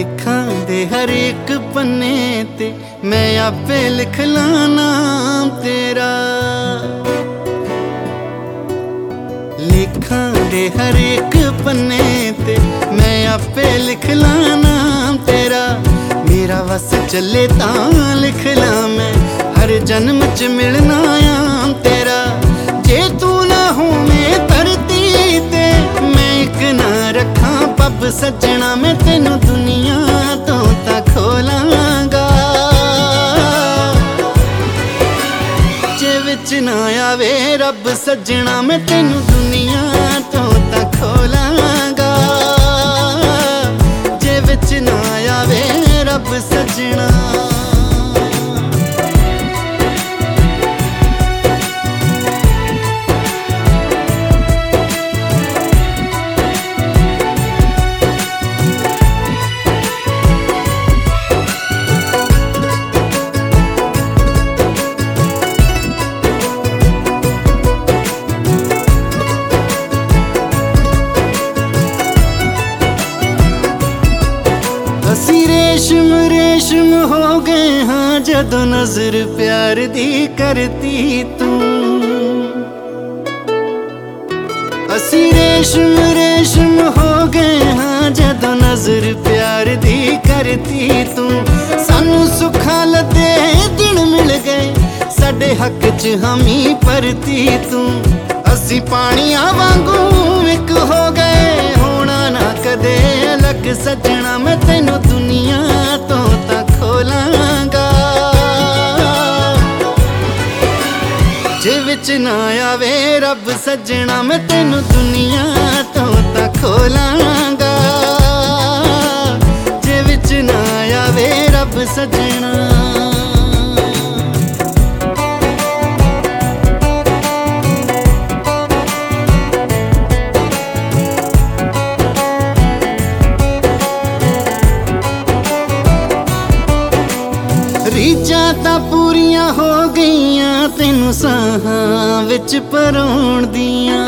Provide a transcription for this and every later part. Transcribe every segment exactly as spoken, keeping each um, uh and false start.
लिखां दे हर एक पन्ने ते मैं आपे लिख ला नाम तेरा। लिखां दे हर एक पन्ने ते मैं आपे लिख ला नाम तेरा। मेरा वस चले तां लिख ला मैं हर जन्म च मिलना आम तेरा। जे तू ना होवे धरती ते मैं एक ना रखां पब सजना, मैं तेनू दुनिया तो तां खोलांगा। जे विच ना आवे रब सजना, मैं तेनू दुनिया तो तां खोलांगा। जे विच ना आवे रब सजना। असी रेशम रेशम हो गए हाँ जदों नजर प्यार दी करती तू। असी रेशम रेशम हो गए हाँ जदों नजर प्यार दी करती तू। सानू सुखा लदे दिन मिल गए साडे हक च हामी परती तू। असी पानियां वांगू एक हो गए होना ना कदे अलग सजना, मैं तेनू दुनिया तो तां खोलांगा। जे विच ना आवे रब सजना, मैं तेनू दुनिया तो तां खोलांगा। जे विच ना आवे रब सजना। रीझां तां पूरियां हो गईयां तैनू साहां विच परोण दियां।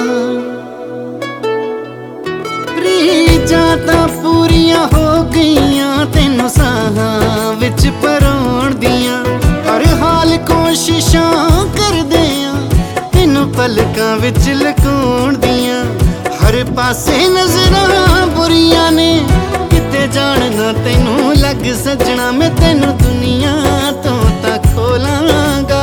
रीझां तां पूरियां हो गईयां तैनू साहां विच परोण दियां। हर हाल कोशिशां करदे आ तैनू पलकां विच लुकाउण दियां। हर पासे नजरां बुरियां ने किते जाण ना तैनू लग सजना, मैं तेनू दुनिया तो तां खोलांगा।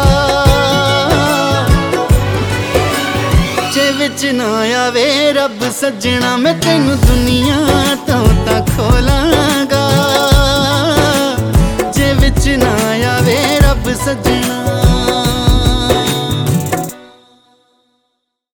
जे विच ना आवे रब सजना, मैं तेनू दुनिया तो तां खोलांगा। जे विच ना आवे रब सजना।